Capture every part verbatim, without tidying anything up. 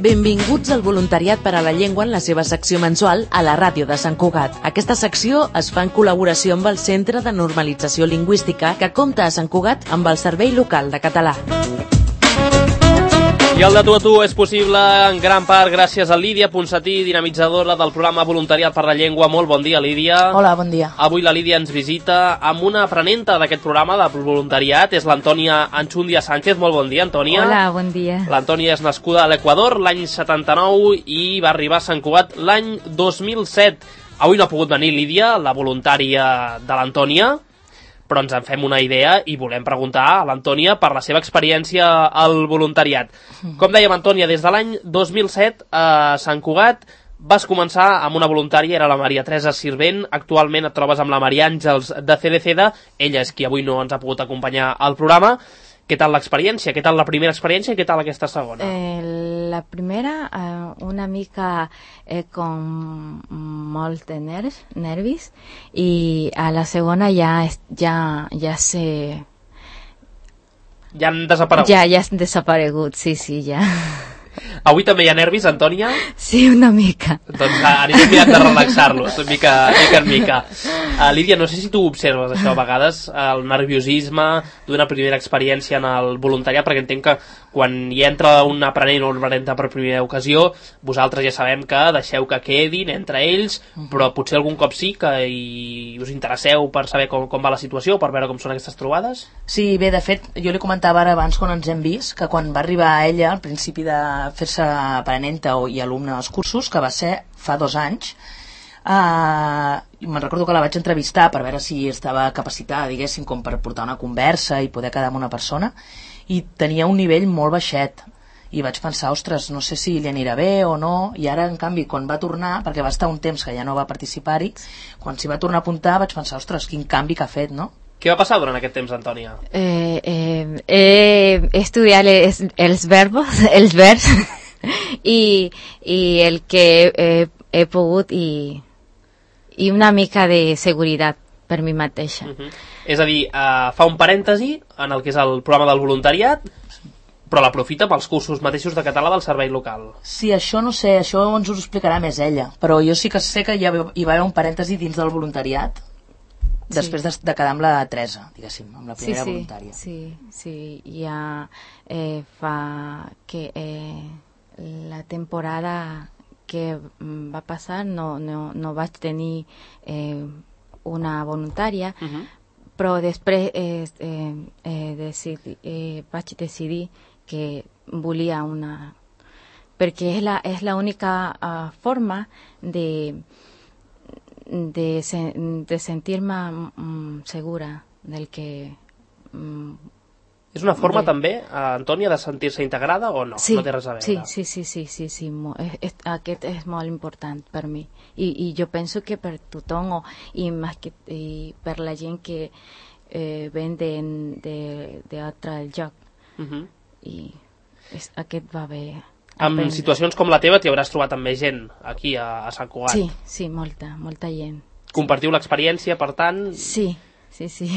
Benvinguts al Voluntariat per a la Llengua en la seva secció mensual a la ràdio de Sant Cugat. Aquesta secció es fa en col·laboració amb el Centre de Normalització Lingüística que compta a Sant Cugat amb el Servei Local de Català. I el de tu a tu és possible en gran part gràcies a Lídia Ponsatí, dinamitzadora del programa Voluntariat per la Llengua. Molt bon dia, Lídia. Hola, bon dia. Avui la Lídia ens visita amb una aprenenta d'aquest programa de voluntariat. És l'Antònia Anchundia Sánchez. Molt bon dia, Antònia. Hola, bon dia. L'Antònia és nascuda a l'Equador l'any setanta-nou i va arribar a Sant Cugat l'any dos mil set. Avui no ha pogut venir Lídia, la voluntària de l'Antònia, però ens en fem una idea i volem preguntar a l'Antònia per la seva experiència al voluntariat. Com dèiem, Antònia, des de l'any dos mil set a Sant Cugat vas començar amb una voluntària, era la Maria Teresa Sirvent. Actualment et trobes amb la Maria Àngels de C D C D. Ella és qui avui no ens ha pogut acompanyar al programa. Què tal l'experiència? Què tal la primera experiència i què tal aquesta segona? Eh, la primera, eh, una mica eh, con molt de nervis, nervis i a la segona ja, ja, ja sé... Ja han desaparegut? Ja, ja han desaparegut, sí, sí, ja. Avui també hi ha nervis, Antònia? Sí, una mica. Doncs anirem mirant de relaxar-los, mica, mica en mica. Uh, Lídia, no sé si tu observes això a vegades, el nerviosisme d'una primera experiència en el voluntariat, perquè entenc que quan hi entra un aprenent o un aprenenta per primera ocasió, vosaltres ja sabem que deixeu que quedin entre ells, però potser algun cop sí que hi us interesseu per saber com, com va la situació, per veure com són aquestes trobades? Sí, bé, de fet, jo li comentava ara abans quan ens hem vist, que quan va arribar ella al principi de fer-se aprenenta i alumne als cursos, que va ser fa dos anys, uh, me'n recordo que la vaig entrevistar per veure si estava capacitada, diguéssim, com per portar una conversa i poder quedar amb una persona, i tenia un nivell molt baixet, i vaig pensar, ostres, no sé si li anirà bé o no, i ara, en canvi, quan va tornar, perquè va estar un temps que ja no va participar-hi, quan s'hi va tornar a apuntar vaig pensar, ostres, quin canvi que ha fet, no? Què va passar durant aquest temps, Antònia? Eh, eh, eh, estudiar els, els verbos, els verbs, i, i el que he, he pogut i, i una mica de seguretat per mi mateixa. Uh-huh. És a dir, uh, fa un parèntesi en el que és el programa del voluntariat, però l'aprofita pels cursos mateixos de català del servei local. Sí, això no sé, això ens ho explicarà més ella, però jo sí que sé que hi, ha, hi va haver un parèntesi dins del voluntariat, sí, després de, de quedar amb la Teresa, diguéssim, amb la primera sí, sí, voluntària. Sí, sí, ja eh, fa que eh, la temporada que va passar no, no, no vaig tenir eh, una voluntària, uh-huh, però després eh, eh, eh, decidi, eh, vaig decidir que volia una, perquè és la, és la única uh, forma de, de, de sentir-me mm, segura del que... Mm, és una forma de... també, Antònia, de sentir-se integrada o no? Sí, no té res a veure? Sí, sí, sí, sí, sí, sí. És, és, aquest és molt important per mi. I, i jo penso que per tothom, o, i, més que, i per la gent que eh, ven d'altre lloc. Uh-huh. I és, aquest va bé. En aprendre. Situacions com la teva t'hi hauràs trobat amb més gent aquí a, a Sant Cugat. Sí, sí, molta, molta gent. Compartiu sí. l'experiència, per tant... Sí, sí, sí.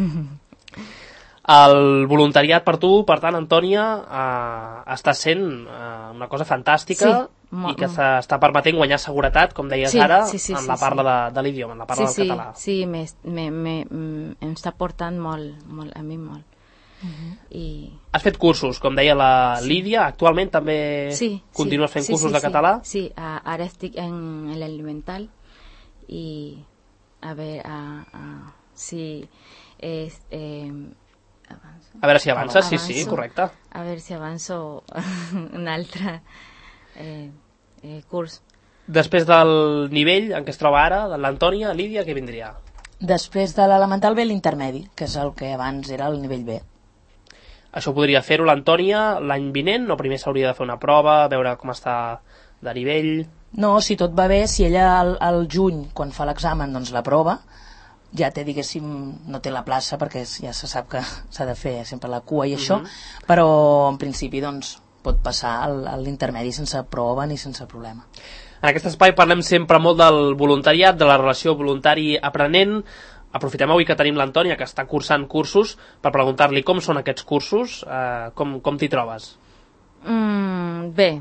El voluntariat per tu, per tant, Antònia, eh, està sent eh, una cosa fantàstica, sí, i que està permetent guanyar seguretat, com deies sí, ara, sí, sí, en sí, la parla sí. de, de l'idioma, en la parla sí, del català. Sí, sí, me, me, me, em està portant molt, molt, a mi molt. Uh-huh. I... Has fet cursos, com deia la sí. Lídia, actualment també sí, continues sí, fent sí, cursos sí, de català? Sí, sí. Uh, ara estic en l'alimental i a veure uh, uh, si és... Eh, avanço. A veure si avances, avanço, sí, sí, correcte. A veure si avanço un altre eh, eh, curs. Després del nivell en què es troba ara, de l'Antònia, Lídia, què vindria? Després de l'elemental ve l'intermedi, que és el que abans era el nivell B. Això podria fer-ho l'Antònia l'any vinent, o primer s'hauria de fer una prova, veure com està de nivell... No, si tot va bé, si ella al, al juny, quan fa l'examen, doncs la prova, ja té, diguéssim, no té la plaça perquè ja se sap que s'ha de fer sempre la cua i això, uh-huh, però en principi doncs pot passar a l'intermedi sense prova ni sense problema. En aquest espai parlem sempre molt del voluntariat, de la relació voluntari-aprenent. Aprofitem avui que tenim l'Antònia, que està cursant cursos, per preguntar-li com són aquests cursos, eh, com, com t'hi trobes? Mm, bé,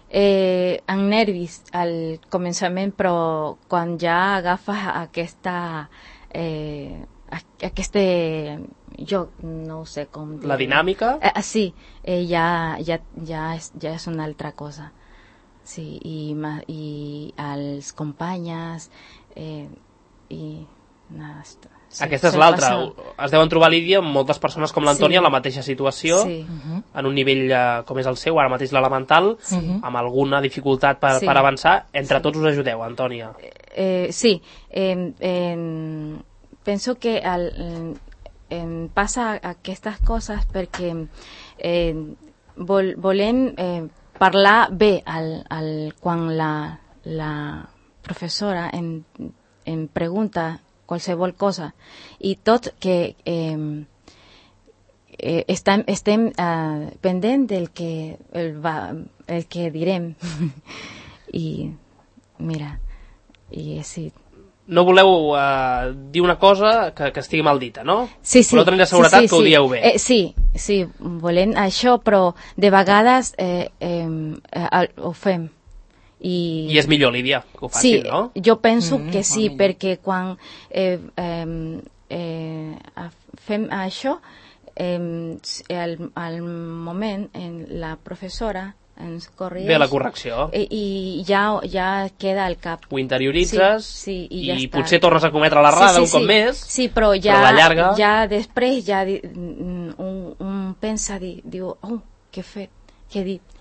eh, amb nervis al començament, però quan ja agafes aquesta... Eh, aquesta... Jo no sé com dir. La dinàmica? Eh, sí, eh, ja, ja, ja, és, ja és una altra cosa. Sí, i, i els companyes eh, i nada, sí, aquesta és l'altra. Es deuen trobar, Lídia, amb moltes persones com l'Antònia, sí, en la mateixa situació, sí, en un nivell eh, com és el seu, ara mateix l'elemental, sí, amb alguna dificultat per, sí, per avançar. Entre sí, tots us ajudeu, Antònia. Eh, sí, eh, eh, penso que el, eh, passa aquestes coses perquè eh, vol, volem eh, parlar bé al, al, quan la, la professora em, em pregunta qualsevol cosa i tot que eh, eh, estem, estem uh, pendent del que el, va, el que direm i mira i sí. No voleu uh, dir una cosa que, que estigui mal dita, no? Sí, sí. Però tenir la seguretat sí, sí, que ho sí. dieu bé. Eh, sí, sí, volem això, però de vegades eh, eh, eh, ho fem. I, I és millor, Lídia, que ho facin, sí, no? Jo penso mm, que sí, perquè quan eh, eh, eh, fem això, eh, al, al moment en la professora ens corregeix. Ve la correcció. I, i ja, ja queda al cap. Ho interioritzes sí, sí, i, i, ja i potser tornes a cometre l'errada sí, sí, un cop sí. més, sí, però, ja, però a la llarga... ja després ja di, un, un pensa, di, diu, oh, què he fet, què he dit.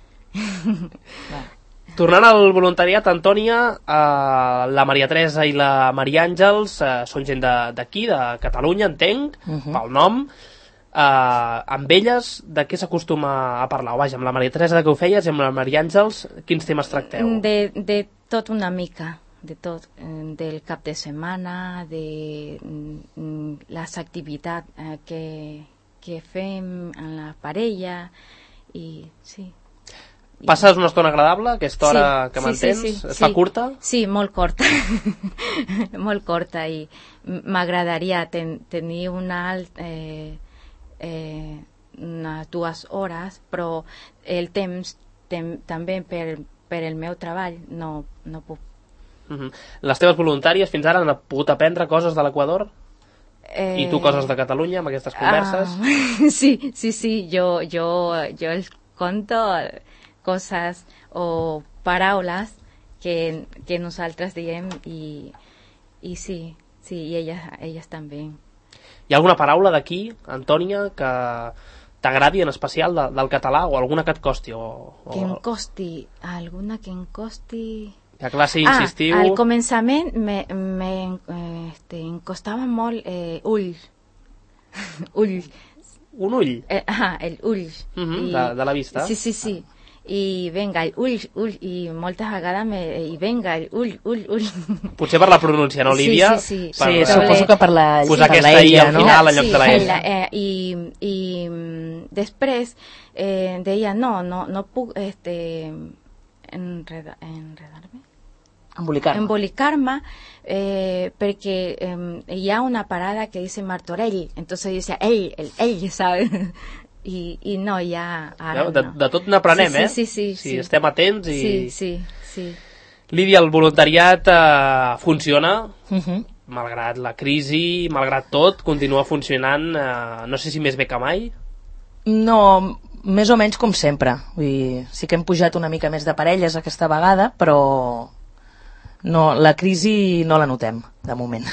Tornant al voluntariat, Antònia, eh, la Maria Teresa i la Maria Àngels eh, són gent d'aquí, de, de Catalunya, entenc, uh -huh. pel nom. Eh, amb elles, de què s'acostuma a parlar? O vaja, amb la Maria Teresa, de què ho feies, i amb la Maria Àngels, quins temes tracteu? De, de tot una mica, de tot, del cap de setmana, de mm, les activitats eh, que, que fem en la parella, i sí. Passes una estona agradable, aquesta hora sí, que sí, mantens? Sí, sí, es sí. fa curta? Sí, molt curta. Molt curta, i m'agradaria ten, tenir una alt, eh, eh, unes dues hores, però el temps tem, també per, per el meu treball no, no puc. Uh-huh. Les teves voluntàries fins ara han pogut aprendre coses de l'Equador? Eh... I tu coses de Catalunya amb aquestes converses? Ah, sí, sí, sí, jo, jo, jo els conto coses o paraules que, que nosaltres diem i, i sí, sí, i elles, elles també. Hi ha alguna paraula d'aquí, Antònia, que t'agradi en especial de, del català, o alguna que et costi? O, o... Que em costi, alguna que em costi... Que clar, si insistiu... Ah, al començament me, me, eh, este, em costava molt eh, ull. Ull. Un ull? Eh, ah, el ull. Uh-huh, I, de, de la vista? Sí, sí, sí. I venga, el ull, ull, i moltes vegades me, i venga, el ull, ull, ull. Potser per la pronúncia, no, Lídia? Sí, sí, sí. Per, sí suposo que per la... Posar per aquesta la I al no? final en lloc sí, de la E. La, eh, i, i mm, després eh, deia, no, no, no puc este, enreda, enredar-me. Embolicar-me. Embolicar-me eh, perquè eh, hi ha una parada que dice Martorell, entonces dice, ell, el, ell, ¿sabes? I, i no, ja... Ara de, no. de tot n'aprenem, sí, eh? Sí, sí, sí. Si sí. estem atents i... Sí, sí, sí. Lídia, el voluntariat eh, funciona, Uh-huh. malgrat la crisi, malgrat tot, continua funcionant, eh, no sé si més bé que mai? No, més o menys com sempre. Vull dir, sí que hem pujat una mica més de parelles aquesta vegada, però no, la crisi no la notem, de moment.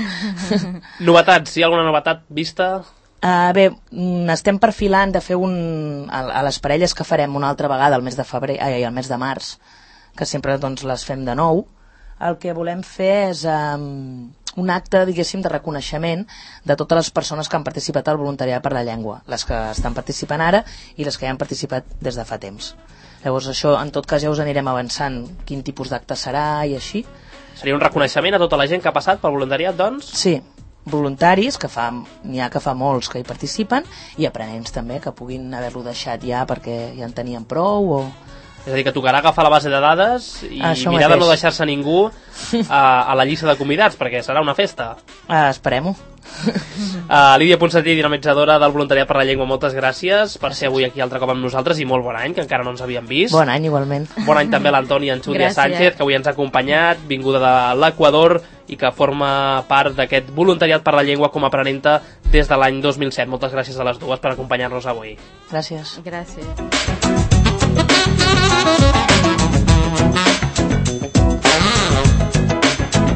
Novetats, hi ha alguna novetat vista? Uh, bé, estem perfilant de fer un, a, a les parelles que farem una altra vegada el mes de febrer, ai, el mes de març, que sempre doncs, les fem de nou. El que volem fer és um, un acte, diguéssim, de reconeixement de totes les persones que han participat al voluntariat per la llengua, les que estan participant ara i les que ja han participat des de fa temps. Llavors això, en tot cas, ja us anirem avançant quin tipus d'acte serà i així. Seria un reconeixement a tota la gent que ha passat pel voluntariat, doncs? Sí, voluntaris, que fa, n'hi ha que fa molts que hi participen, i aprenents també, que puguin haver-lo deixat ja perquè ja en tenien prou, o És a dir, que tocarà agafar la base de dades i Això mirar mateix. de no deixar-se ningú a, a la llista de convidats, perquè serà una festa. Ah, esperem-ho. Uh, Lídia Ponsatí, dinamitzadora del Voluntariat per la Llengua, moltes gràcies per ser avui aquí altre cop amb nosaltres i molt bon any, que encara no ens havíem vist. Bon any, igualment. Bon any també a l'Antònia Anxúdia Gràcies. Sánchez, que avui ens ha acompanyat, vinguda de l'Equador i que forma part d'aquest Voluntariat per la Llengua com a aprenenta des de l'any dos mil set. Moltes gràcies a les dues per acompanyar-nos avui. Gràcies. Gràcies.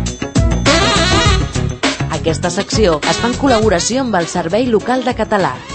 Aquesta secció es fa en col·laboració amb el Servei Local de Català.